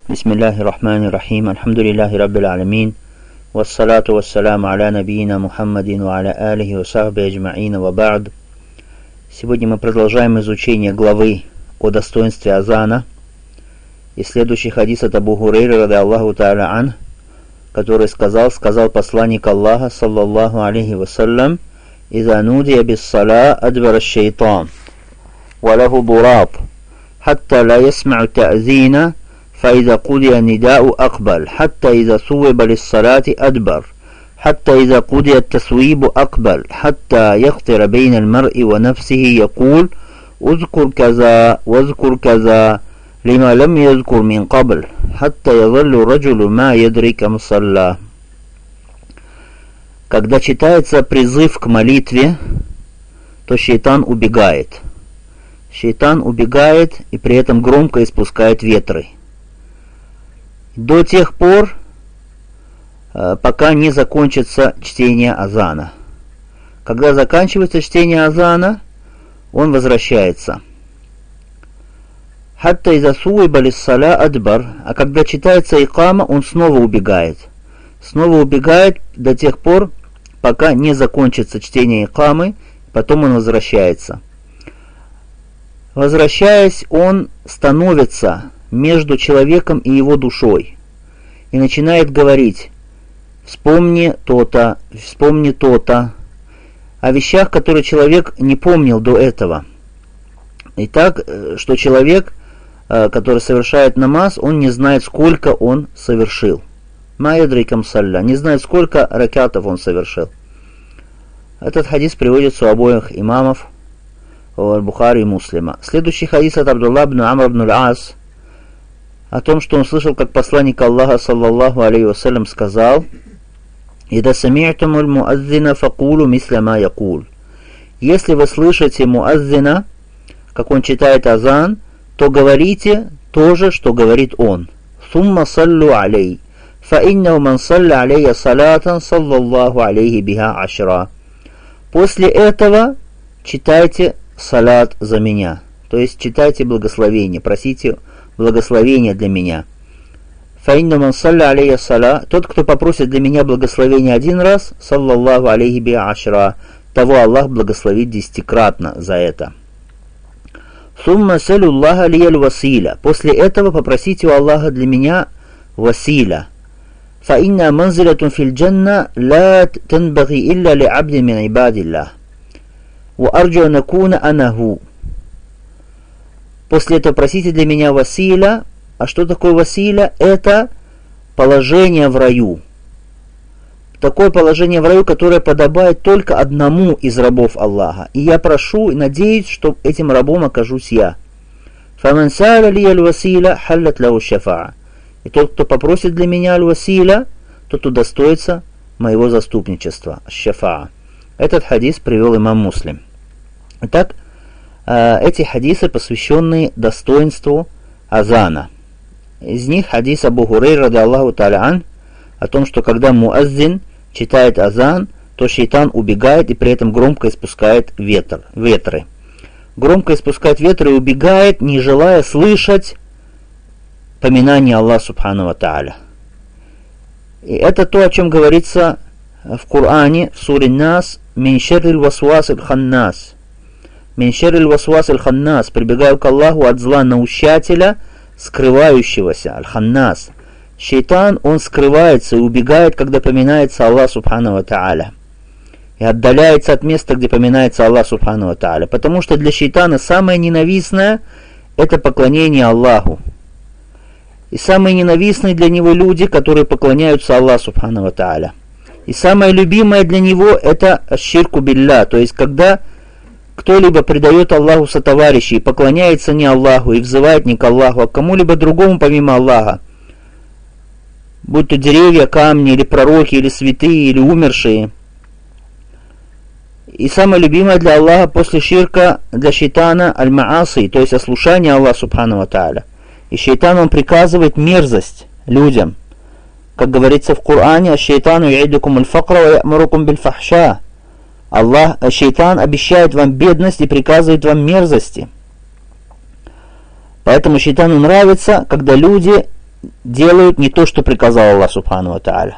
Бисмиллахи рахмани рахим, альхамдулиллахи раббил алямин, вассалату вассаляму аля набиина Мухаммадин ва аля алихи ва сахби аджмаина ва ба'д. Сегодня мы продолжаем изучение главы о достоинстве азана. И следующий хадис от Абу Хурейры, ради Аллаху та'аля ан, который сказал посланник Аллаха, саллаллаху алейхи вассалям: «Иза нудия биссала адбара шейтан, ва лаху бураб, хатта ла ясмa'у та'зина, فإذا قضي النداء أقبل حتى إذا صوب للصلاة أدبر حتى إذا قضي التثويب أقبل حتى يخطر بين المرء ونفسه يقول اذكر كذا واذكر كذا لما لم يذكر من قبل حتى يظل الرجل ما يدري كم صلى». Когда читается призыв к молитве, то шейтан убегает. Шейтан убегает и при этом громко испускает ветры. До тех пор, пока не закончится чтение азана. Когда заканчивается чтение азана, он возвращается. Хатта иза суиба лиссаля адбар, а когда читается икама, он снова убегает. Снова убегает до тех пор, пока не закончится чтение икамы, потом он возвращается. Возвращаясь, он становится между человеком и его душой и начинает говорить: вспомни то-то, о вещах, которые человек не помнил до этого. И так, что человек, который совершает намаз, он не знает, сколько он совершил. Ма ядри кам салля, не знает, сколько ракатов он совершил. Этот хадис приводится у обоих имамов, Бухари и Муслима. Следующий хадис от Абдулла ибн Амр ибн аль-Ас, о том, что он слышал, как посланник Аллаха, саллаллаху алейхи вассалям, сказал: «Ида сами'тумуль муаззина факулу мисля ма якул». Если вы слышите муаззина, как он читает азан, то говорите то же, что говорит он. «Сумма саллу алей, фа иннаху ман салля алейя салатан саллаллаху алейхи биха ашра». После этого читайте салат за меня, то есть читайте благословение, просите благословение для меня. Фаинна ман салля алейя сала, тот, кто попросит для меня благословение один раз, саллаллаху алейхи би ашра, того Аллах благословит 10-кратно за это. Сумма салюллаха лияль василя, после этого попросите у Аллаха для меня василя. Фаинна манзилатун фил джанна ла танбаги илля ли абди мин ибадиллах. Ва арджу накуна анаху. После этого просите для меня василя. А что такое василя? Это положение в раю. Такое положение в раю, которое подобает только одному из рабов Аллаха. И я прошу и надеюсь, что этим рабом окажусь я. فَمَنْ سَأَلَ لِيَ الْوَسِيلَ حَلَّتْ لَهُ الشَّفَاعَةُ. И тот, кто попросит для меня аль-василя, тот удостоится моего заступничества. Шафаа. Этот хадис привел имам Муслим. Итак, эти хадисы, посвященные достоинству азана. Из них хадис Абу Хурейры, ради Аллаху та'аля ан, о том, что когда муаззин читает азан, то шейтан убегает и при этом громко испускает ветры. Громко испускает ветры и убегает, не желая слышать поминание Аллаха субхану ва та'аля. И это то, о чем говорится в Коране, в суре Нас: «Мин шерриль васвасиль ханнас». «Мин шерриль васвасиль ханнас», прибегаю к Аллаху от зла наущателя, скрывающегося, аль-ханнас. Шейтан, он скрывается и убегает, когда поминается Аллах субхану ва та'аля. И отдаляется от места, где поминается Аллах субхану ва та'аля. Потому что для шейтана самое ненавистное — это поклонение Аллаху. И самые ненавистные для него люди, которые поклоняются Аллаху субхану ва та'аля. И самое любимое для него — это ширку билля, то есть когда кто-либо предает Аллаху сотоварищей и поклоняется не Аллаху и взывает не к Аллаху, а к кому-либо другому помимо Аллаха, будь то деревья, камни, или пророки, или святые, или умершие. И самое любимое для Аллаха после ширка, для шейтана, аль-мааси, то есть ослушание Аллаха субхану ва та'аля. И шейтан, он приказывает мерзость людям. Как говорится в Коране: «Аш-шейтану я'идукум аль-факра ва я'мурукум биль-фахша». Шейтан обещает вам бедность и приказывает вам мерзости. Поэтому шейтану нравится, когда люди делают не то, что приказал Аллах Субхану ва Тааля.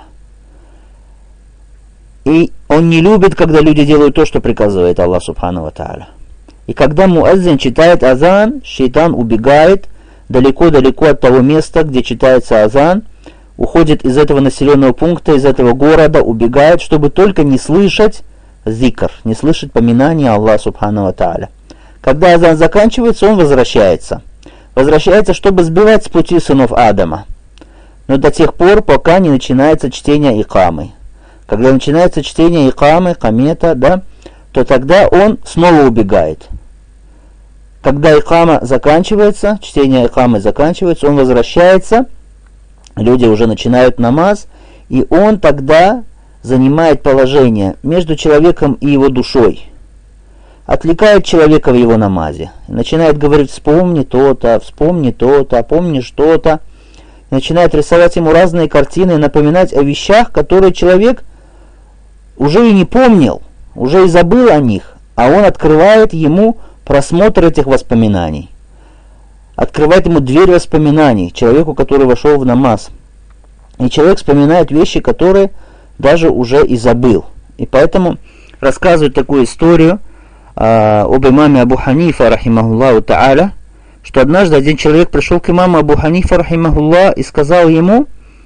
И он не любит, когда люди делают то, что приказывает Аллах Субхану ва Тааля. И когда муаззин читает азан, шейтан убегает далеко-далеко от того места, где читается азан, уходит из этого населенного пункта, из этого города, убегает, чтобы только не слышать зикр, не слышать поминания Аллаха Субхану ва Тааля. Когда азан заканчивается, он возвращается. Возвращается, чтобы сбивать с пути сынов Адама. Но до тех пор, пока не начинается чтение икамы. Когда начинается чтение икамы, камета, да, то тогда он снова убегает. Когда икама заканчивается, чтение икамы заканчивается, он возвращается, люди уже начинают намаз, и он тогда занимает положение между человеком и его душой. Отвлекает человека в его намазе. Начинает говорить: вспомни то-то, помни что-то. Начинает рисовать ему разные картины, напоминать о вещах, которые человек уже и не помнил, уже и забыл о них, а он открывает ему просмотр этих воспоминаний. Открывает ему дверь воспоминаний человеку, который вошел в намаз. И человек вспоминает вещи, которые даже уже и забыл. И поэтому рассказывают такую историю об имаме Абу Ханифа, рахимахуллаху та'аля, что однажды один человек пришел к имаму Абу Ханифа, рахимахуллах, и сказал ему,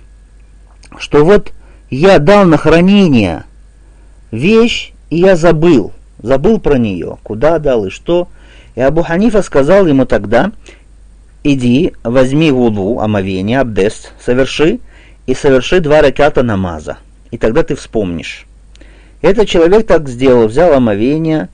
что вот я дал на хранение вещь, и я забыл про нее, куда дал и что. И Абу Ханифа сказал ему тогда: иди, возьми вуду, омовение, абдест, соверши 2 раката намаза, и тогда ты вспомнишь. Этот человек так сделал, взял омовение,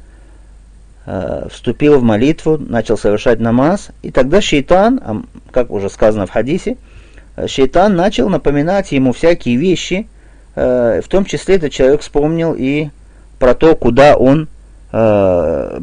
вступил в молитву, начал совершать намаз, и тогда шейтан, как уже сказано в хадисе, шейтан начал напоминать ему всякие вещи, в том числе этот человек вспомнил и про то, куда он, про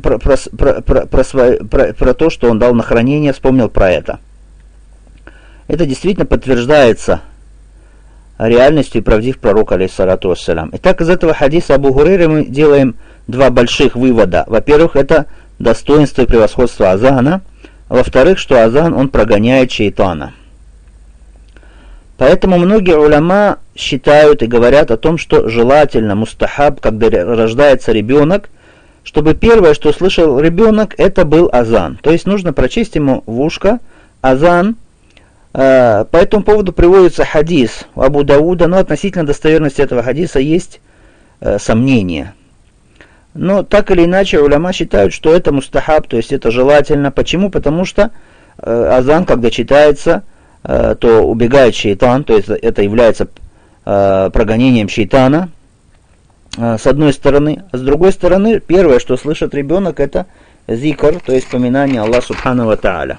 то, что он дал на хранение, вспомнил про это. Это действительно подтверждается реальностью и правдив пророк, алейхиссалату вассалям. Итак, из этого хадиса Абу Хурейры мы делаем два больших вывода. Во-первых, это достоинство и превосходство азана. Во-вторых, что азан, он прогоняет шейтана. Поэтому многие уляма считают и говорят о том, что желательно, мустахаб, когда рождается ребенок, чтобы первое, что слышал ребенок, это был азан. То есть нужно прочесть ему в ушко азан. По этому поводу приводится хадис у Абу Дауда, но относительно достоверности этого хадиса есть сомнения. Но так или иначе уляма считают, что это мустахаб, то есть это желательно. Почему? Потому что азан, когда читается, то убегает шейтан, то есть это является прогонением шейтана, с одной стороны. А с другой стороны, первое, что слышит ребенок, это зикр, то есть поминание Аллаха Субхану ва Тааля.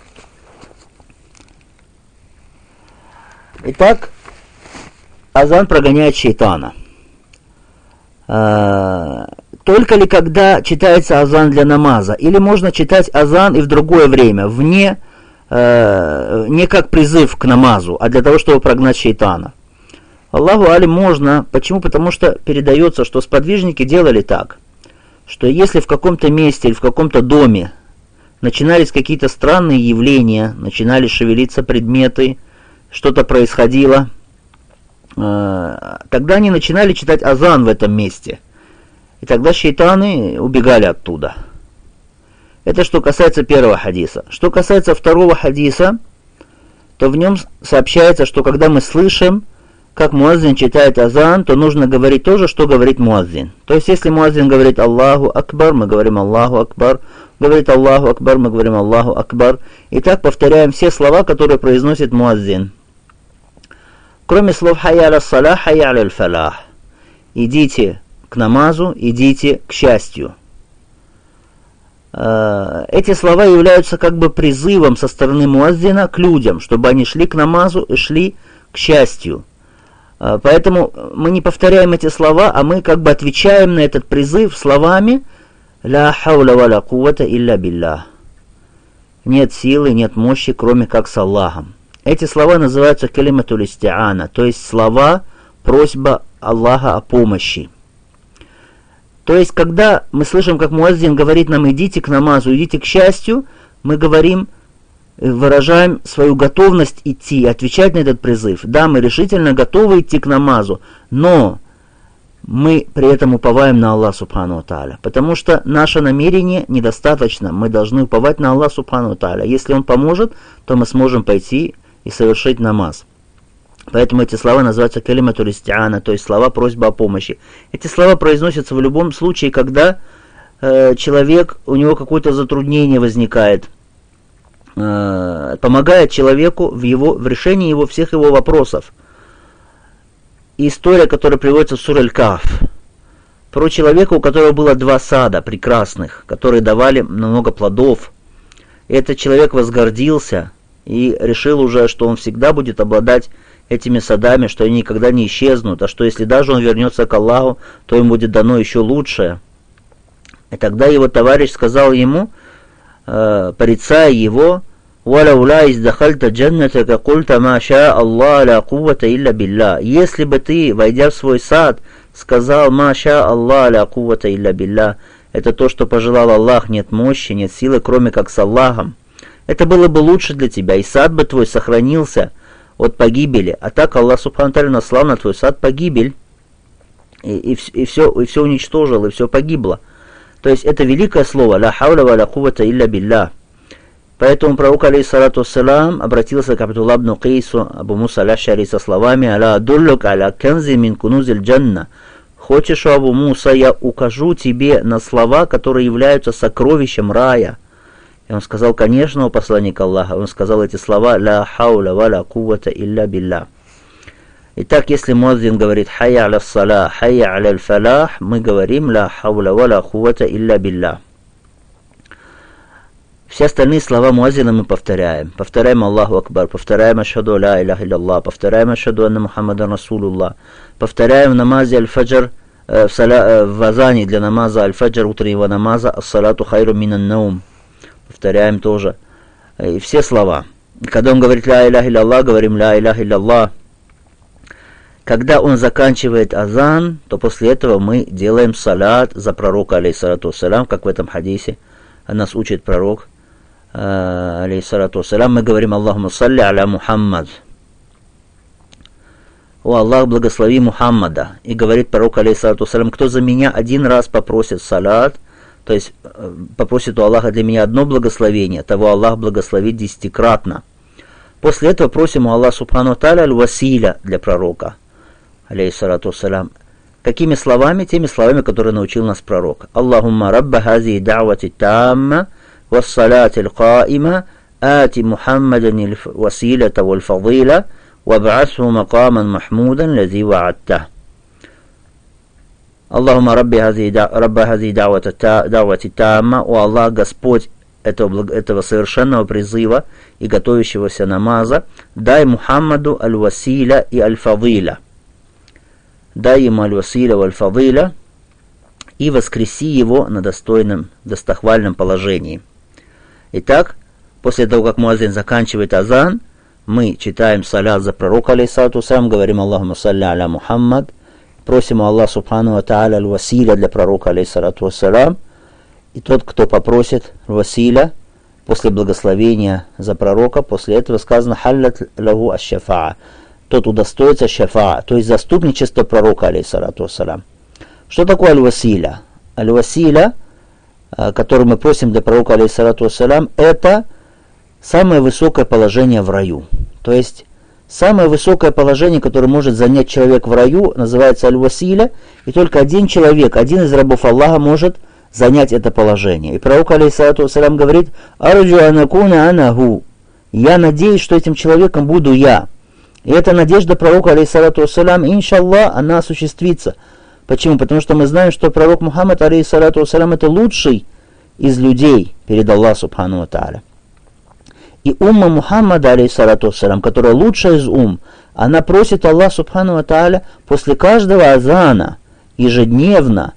Итак, азан прогоняет шейтана. Только ли когда читается азан для намаза? Или можно читать азан и в другое время, не как призыв к намазу, а для того, чтобы прогнать шейтана? Аллаху алим можно. Почему? Потому что передается, что сподвижники делали так, что если в каком-то месте или в каком-то доме начинались какие-то странные явления, начинали шевелиться предметы, что-то происходило, тогда они начинали читать азан в этом месте. И тогда шейтаны убегали оттуда. Это что касается первого хадиса. Что касается второго хадиса, то в нем сообщается, что когда мы слышим, как муаззин читает азан, то нужно говорить то же, что говорит муаззин. То есть, если муаззин говорит Аллаху Акбар, мы говорим Аллаху Акбар. Говорит Аллаху Акбар, мы говорим Аллаху Акбар. И так повторяем все слова, которые произносит муаззин. Кроме слов «Хайя аля салах», «Хайя аля фалах». Идите к намазу, идите к счастью. Эти слова являются как бы призывом со стороны муаззина к людям, чтобы они шли к намазу и шли к счастью. Поэтому мы не повторяем эти слова, а мы как бы отвечаем на этот призыв словами «Ля хауля ва ля куввата илля биллах». Нет силы, нет мощи, кроме как с Аллахом. Эти слова называются калиматуль исти'ана, то есть слова, просьба Аллаха о помощи. То есть, когда мы слышим, как муаззин говорит нам «идите к намазу, идите к счастью», мы говорим выражаем свою готовность идти, отвечать на этот призыв. Да, мы решительно готовы идти к намазу, но мы при этом уповаем на Аллах Субхану ва Тааля, потому что наше намерение недостаточно, мы должны уповать на Аллах Субхану ва Тааля. Если Он поможет, то мы сможем пойти и совершить намаз. Поэтому эти слова называются калиматуль истиана, то есть слова просьбы о помощи. Эти слова произносятся в любом случае, когда человек, у него какое-то затруднение возникает, помогает человеку в решении всех его вопросов. И история, которая приводится в суре Аль-Кахф, про человека, у которого было 2 сада прекрасных, которые давали много плодов. И этот человек возгордился и решил уже, что он всегда будет обладать этими садами, что они никогда не исчезнут, а что если даже он вернется к Аллаху, то им будет дано еще лучшее. И тогда его товарищ сказал ему, порицая его: «Валауля издахальта джаннатака культа ма ша Аллах ля куввата илля билля». Если бы ты, войдя в свой сад, сказал «Ма ша Аллах ля куввата илля билля», это то, что пожелал Аллах, нет мощи, нет силы, кроме как с Аллахом, это было бы лучше для тебя, и сад бы твой сохранился от погибели. А так Аллах Субхану ва Тааля наслал на твой сад погибель, и все уничтожил, и все погибло. То есть это великое слово «Ля хауля ва ля куввата илля билля». Поэтому пророк, алейхиссалату вассалам, обратился к Абдулла ибн Кайсу, Абу Муса аль-Аш'ари, со словами: «Аля адуллюк аля канзи мин кунузиль джанна». Хочешь, Абу Муса, я укажу тебе на слова, которые являются сокровищем рая? И он сказал: конечно, о посланник Аллаха. Он сказал эти слова: «Ля хауля ва ля куввата илля билля». Итак, если муаззин говорит «Хайя аля ссаля, хайя аля фалах», мы говорим «Ля хауля ва ля куввата илля билля». Все остальные слова муаззина мы повторяем. Повторяем Аллаху Акбар, повторяем Ашхаду ля иляха илля, повторяем Ашхаду анна Мухаммадан Расулуллах, повторяем в намазе аль-фаджр, в азане для намаза аль-фаджр, утреннего намаза, ас-салату хайру минан наум. Повторяем тоже. И все слова. Когда он говорит ля иляха илля, говорим ля иляха илля. Когда он заканчивает азан, то после этого мы делаем салат за пророка, алейхиссалату вассалям, как в этом хадисе нас учит пророк, алейхиссалату вассалям. Мы говорим: Аллахумма салли аля Мухаммад. О Аллах, благослови Мухаммада. И говорит пророк, алейхиссалату вассалям: кто за меня один раз попросит салат, то есть попросит у Аллаха для меня одно благословение, того Аллах благословит 10-кратно. После этого просим у Аллаха Субхану ва Тааля аль-василя для пророка, алейхиссалату вассалям. Какими словами? Теми словами, которые научил нас пророк. Аллахумма рабба хази да'вати тамма вассалати аль-каима ати Мухаммадан василата валь-фадила ваб'асху макаман махмудан лази ва'адта. Аллахумма рабба хази да'вати тамма. О Аллах, Господь этого совершенного призыва и готовящегося намаза, дай Мухаммаду аль-василя и аль-фадила. Дай ему аль-василя валь-фадиля и воскреси его на достойном, достохвальном положении. Итак, после того, как муаззин заканчивает азан, мы читаем салят за пророка, алейхиссалату вассалям, говорим Аллахумма салли аля Мухаммад, просим Аллах Субхану ва Тааля аль-василя для пророка, алейхиссалату вассалям, и тот, кто попросит василя после благословения за пророка, после этого сказано халлат лаху аш-шафаа, тот удостоится шафаа, то есть заступничество пророка, алейхиссалату вассалям. Что такое аль-василя? Аль-василя, который мы просим для пророка, алейхиссалату вассалям, это самое высокое положение в раю. То есть самое высокое положение, которое может занять человек в раю, называется аль-василя, и только один человек, один из рабов Аллаха может занять это положение. И пророк, алейхиссалату вассалям, говорит: «Арджу анакуна анаху». Я надеюсь, что этим человеком буду я. И эта надежда пророка, алейхиссалату вассалям, иншаллах, она осуществится. Почему? Потому что мы знаем, что пророк Мухаммад, алейхиссалату вассалям, это лучший из людей перед Аллахом Субхану ва Тааля. И умма Мухаммада, алейхиссалату вассалям, которая лучшая из она просит Аллах Субхану ва Тааля после каждого азана, ежедневно.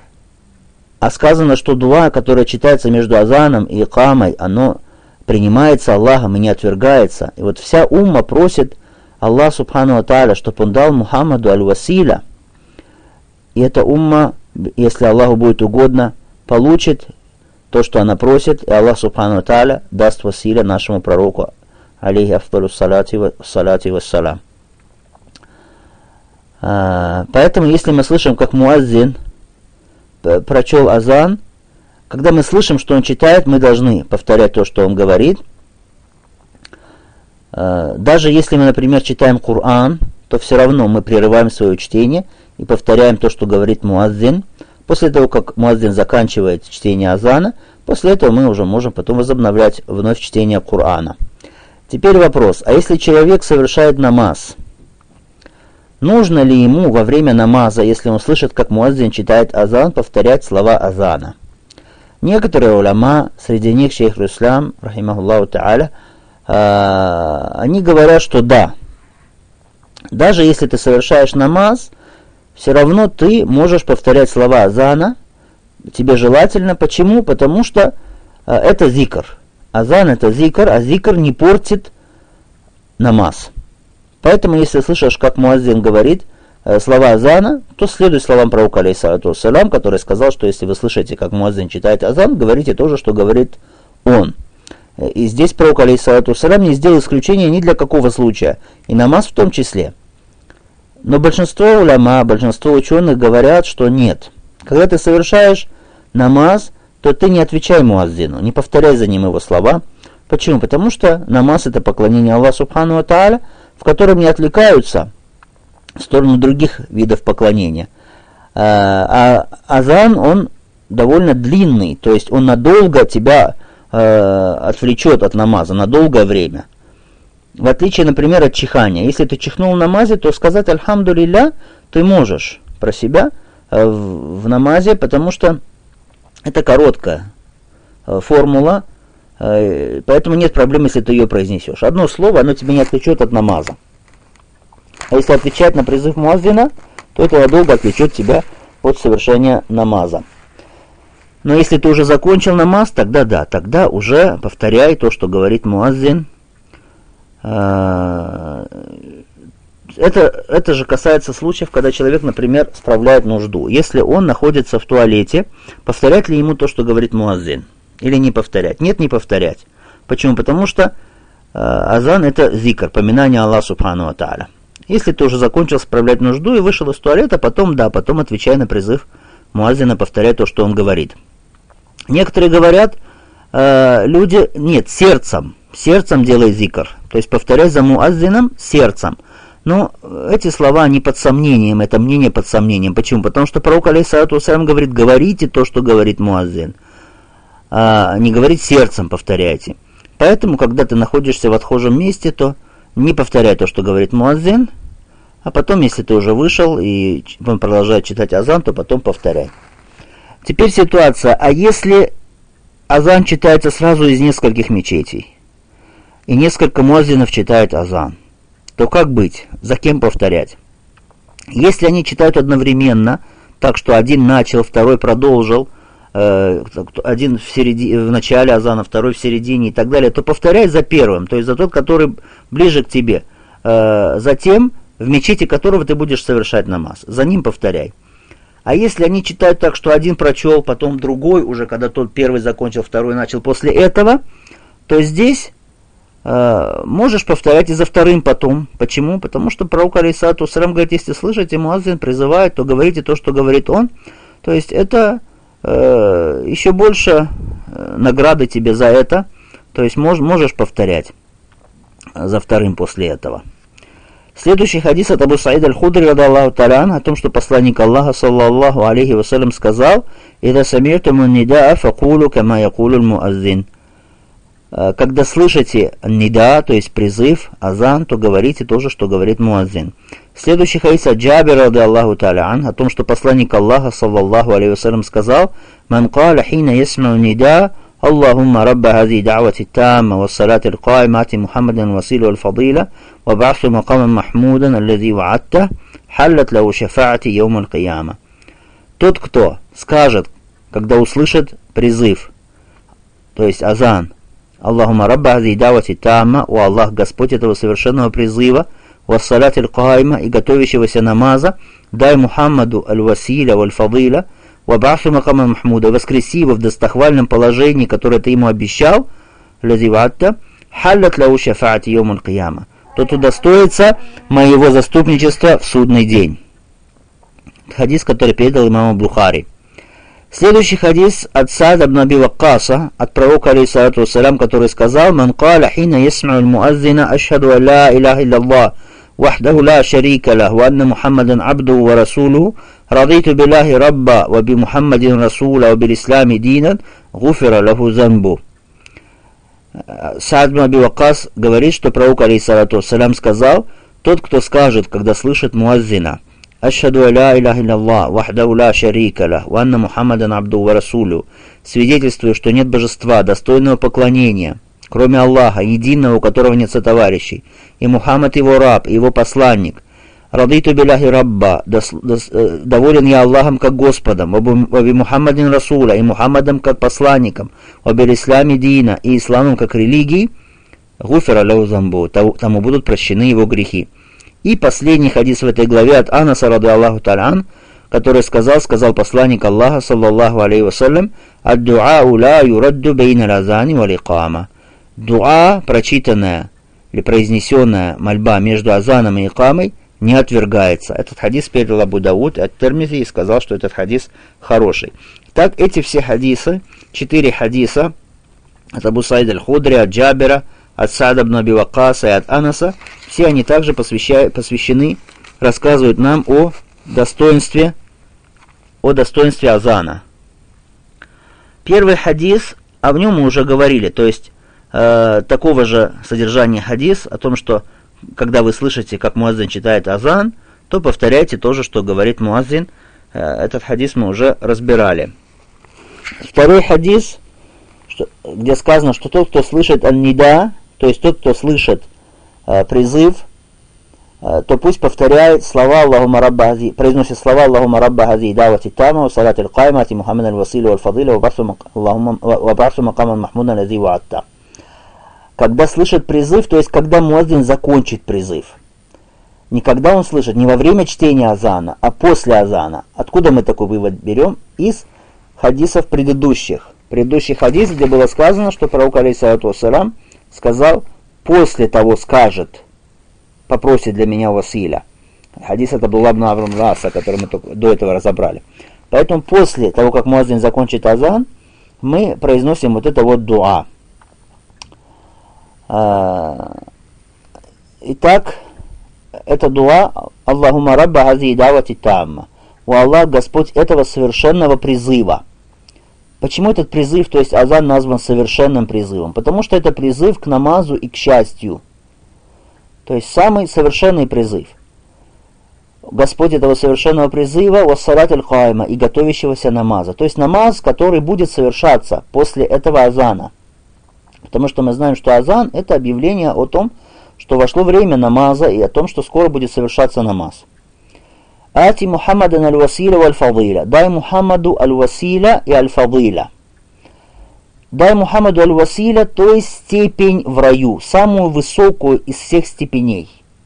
А сказано, что дуа, которая читается между азаном и икамой, оно принимается Аллахом и не отвергается. И вот вся умма просит Аллах Субхану ва Тааля, чтобы он дал Мухаммаду аль-василя. И эта умма, если Аллаху будет угодно, получит то, что она просит, и Аллах Субхану ва Тааля даст василя нашему пророку, алейхи афдалу салати вассалам. Поэтому, если мы слышим, как муаззин прочел азан, когда мы слышим, что он читает, мы должны повторять то, что он говорит. Даже если мы, например, читаем Коран, то все равно мы прерываем свое чтение и повторяем то, что говорит муаззин. После того, как муаззин заканчивает чтение азана, после этого мы уже можем потом возобновлять вновь чтение Корана. Теперь вопрос, а если человек совершает намаз, нужно ли ему во время намаза, если он слышит, как муаззин читает азан, повторять слова азана? Некоторые уляма, среди них шейх Руслам, рахимахуллаху та'аля, они говорят, что да, даже если ты совершаешь намаз, все равно ты можешь повторять слова азана, тебе желательно. Почему? Потому что это зикр. Азан это зикр, а зикр не портит намаз. Поэтому, если слышишь, как муаззин говорит слова азана, то следуй словам пророка, алейхиссалату вассалям, который сказал, что если вы слышите, как муаззин читает азан, говорите то же, что говорит он. И здесь пророк, алейхиссалату вассалям, не сделал исключения ни для какого случая, и намаз в том числе. Но большинство уляма, большинство ученых говорят, что нет. Когда ты совершаешь намаз, то ты не отвечай муаззину, не повторяй за ним его слова. Почему? Потому что намаз это поклонение Аллаху Субхану ва Тааля, в котором не отвлекаются в сторону других видов поклонения. А азан, он довольно длинный, то есть он надолго тебя отвлечет от намаза, на долгое время. В отличие, например, от чихания. Если ты чихнул в намазе, то сказать «Альхамду лилля» ты можешь про себя в намазе, потому что это короткая формула, поэтому нет проблем, если ты ее произнесешь. Одно слово, оно тебя не отвлечет от намаза. А если отвечать на призыв муаззина, то это надолго отвлечет тебя от совершения намаза. Но если ты уже закончил намаз, тогда да, тогда уже повторяй то, что говорит муаззин. Это же касается случаев, когда человек, например, справляет нужду. Если он находится в туалете, повторять ли ему то, что говорит муаззин? Или не повторять? Нет, не повторять. Почему? Потому что азан это зикр, поминание Аллаха Субхану ва Тааля. Если ты уже закончил справлять нужду и вышел из туалета, потом отвечай на призыв муаззина, повторяй то, что он говорит. Некоторые говорят, люди, нет, сердцем делай зикр, то есть повторяй за муаззином сердцем. Но эти слова не под сомнением, это мнение под сомнением. Почему? Потому что пророк, алейхиссалату вассалям, говорит, говорите то, что говорит муаззин, а не говорить сердцем, повторяйте. Поэтому, когда ты находишься в отхожем месте, то не повторяй то, что говорит муаззин, а потом, если ты уже вышел и он продолжает читать азан, то потом повторяй. Теперь ситуация, а если азан читается сразу из нескольких мечетей, и несколько муаззинов читают азан, то как быть? За кем повторять? Если они читают одновременно, так что один начал, второй продолжил, один в начале азана, второй в середине и так далее, то повторяй за первым, то есть за тот, который ближе к тебе, затем в мечети которого ты будешь совершать намаз. За ним повторяй. А если они читают так, что один прочел, потом другой, уже когда тот первый закончил, второй начал после этого, то здесь можешь повторять и за вторым потом. Почему? Потому что пророк, алейхиссалату вассалям, говорит, если слышите, муаззин призывает, то говорите то, что говорит он. То есть это еще больше награды тебе за это. То есть можешь повторять за вторым после этого. Следующий хадис от Абу Саида аль-Худри радаллаху та'аля о том, что посланник Аллаха саллаллаху алейхи вассалям сказал: «Ида сами'туму нидаа факулу кама якулу аль-муаззин». Когда слышите нида, то есть призыв, азан, то говорите то же, что говорит муаззин. Следующий хадис от Джабира радаллаху та'аля о том, что посланник Аллаха саллаллаху алейхи вассалям сказал: «Ман каля хина ясмау нида اللهم رب هذه دعوة التامة والصلاة القائمة محمد الوسيل والفضيلة وبعث مقاما محمودا الذي وعدته حلت له شفاعتي يوم القيامة». Тот, кто скажет, когда услышит призыв, то есть азан, Аллахума рабба хази давати тамма, о Аллах, Господь этого совершенного призыва, вассалят аль-кайма, и готовящегося намаза, дай Мухаммаду аль-василя валь-фадиля, «Вабафи макама Махмуда», воскреси его в достохвальном положении, которое ты ему обещал, «Лади ваатта, халлат лау шафаати йомул кияма», тот удостоится моего заступничества в судный день. Хадис, который передал имам Бухари. Следующий хадис от Саад ибн Аби Ваккаса, от пророка, алейхиссалату вассалям, который сказал: «Ман каля хина ясмау аль-муаззина ашхаду ан ла илаха илляллах, вахдаху ла шарика лах, ва анна Мухаммадан абдуху ва расулуху, радиту биллахи рабба, ва би Мухаммадин расула, ва бил ислами динан, гуфира лаху занбу». Саад ибн Аби Ваккас говорит, что пророк, алейхиссалату вассалям, сказал: «Тот, кто скажет, когда слышит муаззина: Ашхаду ла илаха илляллах, вахдаху ла шарика лах, ва анна Мухаммадан абдуху ва расулуху», свидетельствую, что нет божества, достойного поклонения, кроме Аллаха, единого, у которого нет сотоварищей, и Мухаммад его раб, и его посланник. Радиту биллахи рабба, доволен я Аллахом как Господом, ва би Мухаммадин расула, и Мухаммадом как посланником, ва бил ислами дина, и исламом как религией, гуфира лаху занбу, тому будут прощены его грехи. И последний хадис в этой главе от Анаса радиаллаху та'аля, который сказал посланник Аллаха, саллаллаху алейхи вассалям: «Ад-ду'ау ла юрадду бейна лазани вал икама». Дуа, прочитанная или произнесенная мольба между азаном и икамой, не отвергается. Этот хадис передал Абу Дауд от Тирмизи и сказал, что этот хадис хороший. Так, эти все хадисы, 4 хадиса от Абу Саида аль-Худри, от Джабира, от Саада ибн Аби Ваккаса и от Анаса, все они также посвящены, рассказывают нам о достоинстве азана. Первый хадис, о нем мы уже говорили, то есть такого же содержания хадис, о том, что когда вы слышите, как муаззин читает азан, то повторяйте то же, что говорит муаззин. Этот хадис мы уже разбирали. Второй хадис, где сказано, что тот, кто слышит ан-нида, то есть тот, кто слышит призыв, то пусть повторяет слова Аллахума рабба хази, произносит слова Аллахума рабба хази давати тама, салат аль-кайма, ати Мухаммад аль-Василу аль-Фадила, ва ба'су макаман Махмуда лази ва'атта. Когда слышит призыв, то есть когда муаззин закончит призыв. Не когда он слышит, не во время чтения азана, а после азана. Откуда мы такой вывод берем? Из хадисов предыдущих. Предыдущий хадис, где было сказано, что пророк, алейхиссалату вассалям, сказал: после того скажет, попросит для меня василя. Хадис это был Абдулла ибн Раса, который мы только до этого разобрали. Поэтому после того, как муаззин закончит азан, мы произносим вот это вот дуа. Итак, это дуа Аллахума рабба хази давати тамма. У Аллах, Господь этого совершенного призыва. Почему этот призыв, то есть азан, назван совершенным призывом? Потому что это призыв к намазу и к счастью. То есть самый совершенный призыв. Господь этого совершенного призыва вассалат аль-кайма, и готовящегося намаза. То есть намаз, который будет совершаться после этого азана. Потому что мы знаем, что азан это объявление о том, что вошло время намаза, и о том, что скоро будет совершаться намаз. Ати Мухаммадан аль-Василя валь-Фадиля. Дай Мухаммаду аль-Василя и аль-Фадиля. Дай Мухаммаду аль-Василя, то есть степень в раю, самую высокую из всех степеней.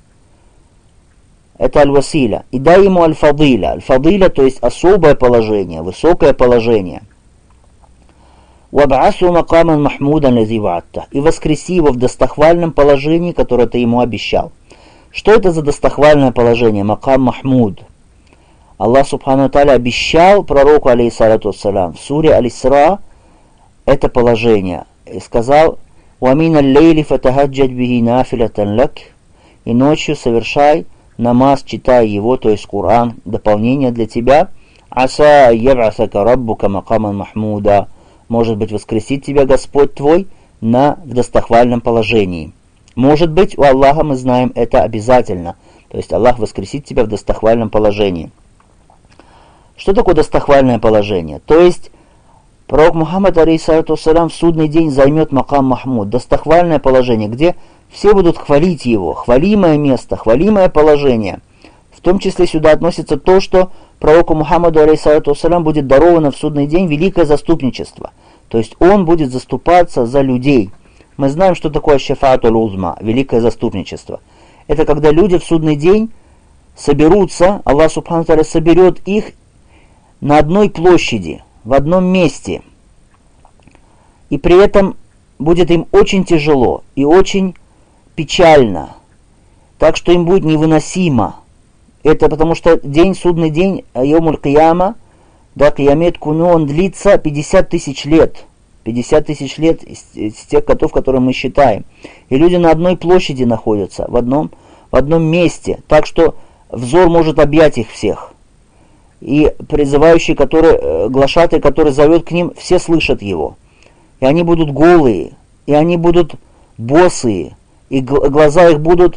Это аль-Василя. И дай ему аль-Фадиля. Аль-Фадиля, то есть особое положение, высокое положение. «Ваб'асу макаман Махмудан лази ва'атта», и воскреси его в достохвальном положении, которое ты ему обещал. Что это за достохвальное положение? Макам Махмуд. Аллах Субхану Тааля обещал пророку, алейхиссалату вассалям, в суре Аль-Исра это положение. И сказал: «Уамин аль-лейли фатахаджад бихи нафилатан лак», и ночью совершай намаз, читай его, то есть Коран, дополнение для тебя. «Аса яб'асака раббука макаман Махмуда», может быть, воскресит тебя Господь твой в достохвальном положении. Может быть, у Аллаха мы знаем это обязательно. То есть Аллах воскресит тебя в достохвальном положении. Что такое достохвальное положение? То есть пророк Мухаммад, алейхиссалату вассалям, в судный день займет макам Махмуд, достохвальное положение, где все будут хвалить его, хвалимое место, хвалимое положение. В том числе сюда относится то, что пророку Мухаммаду, алейхиссалату вассалям, будет даровано в судный день великое заступничество. То есть он будет заступаться за людей. Мы знаем, что такое шафаатуль узма, великое заступничество. Это когда люди в судный день соберутся, Аллах Субхану Тааля соберет их на одной площади, в одном месте. И при этом будет им очень тяжело и очень печально. Так что им будет невыносимо. Это потому что судный день, Йомуль Кияма, да, Киямет Куну, он длится 50 тысяч лет. 50 тысяч лет из тех годов, которые мы считаем. И люди на одной площади находятся, в одном месте. Так что взор может объять их всех. И призывающий, глашатый, который зовет к ним, все слышат его. И они будут голые, и они будут босые, и глаза их будут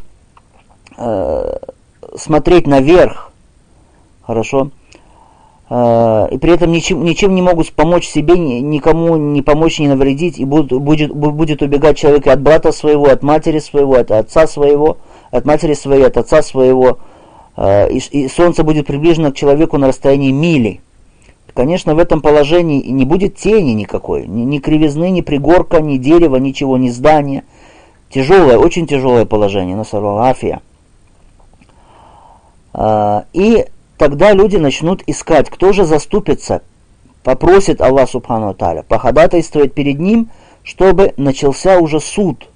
смотреть наверх. Хорошо? И при этом ничем не могут помочь себе, никому не помочь, не навредить, и будет убегать человек и от брата своего, от матери своего, от отца своего, от матери своей, от отца своего, и солнце будет приближено к человеку на расстоянии мили. Конечно, в этом положении не будет тени никакой, ни кривизны, ни пригорка, ни дерева, ничего, ни здания. Тяжелое, очень тяжелое положение, насаллаху афия. И тогда люди начнут искать, кто же заступится, попросит Аллах Субхану ва Тааля, походатайствует перед ним, чтобы начался уже суд.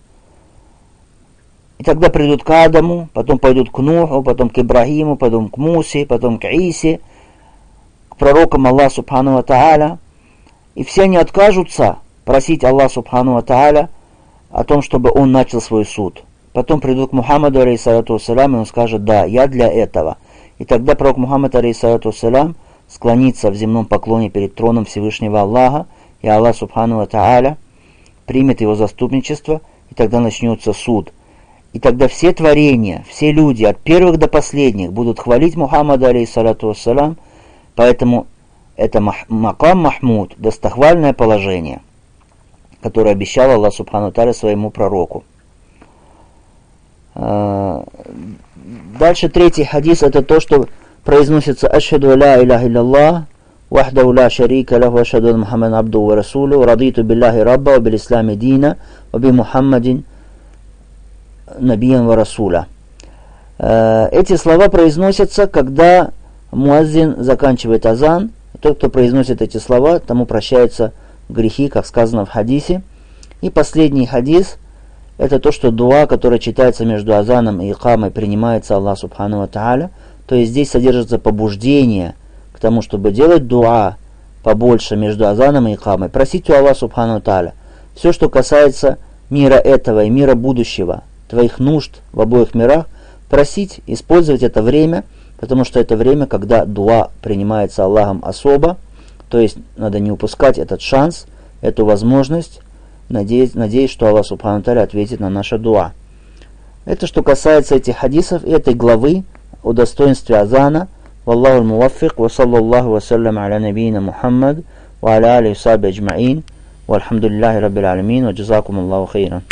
И тогда придут к Адаму, потом пойдут к Нуху, потом к Ибрагиму, потом к Мусе, потом к Исе, к пророкам Аллаха Субхану ва Тааля. И все они откажутся просить Аллаха Субхану ва Тааля о том, чтобы он начал свой суд. Потом придут к Мухаммаду, алейхиссалату вассалям, и он скажет: да, я для этого. И тогда пророк Мухаммад, алейхиссалату вассалям, склонится в земном поклоне перед троном Всевышнего Аллаха, и Аллах Субхану ва Тааля примет его заступничество, и тогда начнется суд. И тогда все творения, все люди, от первых до последних, будут хвалить Мухаммада, алейхиссалату вассалям, поэтому это макам Махмуд, достохвальное положение, которое обещал Аллах Субхану ва Тааля своему пророку. Дальше третий хадис, это то, что произносится: «Ашхаду ла иляха илlallah, вахдаху ла шарика лаху, ашхаду анна Мухаммадан абдуху ва расулуху, радиту биллахи рабба, ва бил ислами дина, ва би Мухаммадин набиян ва расуля». Эти слова произносятся, когда муаззин заканчивает азан. Тот, кто произносит эти слова, тому прощаются грехи, как сказано в хадисе. И последний хадис — это то, что дуа, которое читается между азаном и икамой, принимается Аллах Субхану ва Тааля. То есть здесь содержится побуждение к тому, чтобы делать дуа побольше между азаном и икамой. Просить у Аллаха Субхану ва Тааля все, что касается мира этого и мира будущего, твоих нужд в обоих мирах, просить, использовать это время, потому что это время, когда дуа принимается Аллахом особо. То есть надо не упускать этот шанс, эту возможность, надеюсь, что Аллах Субхану ва Тааля ответит на наше дуа. Это что касается этих хадисов и этой главы о достоинстве азана. Валлаху аль-муваффик, ва саллаллаху ва саллям аля набийна Мухаммад, ва аля алихи ва сахбихи аджмаин, ва альхамдулиллахи раббил аламин, ва джазакум Аллаху хейран.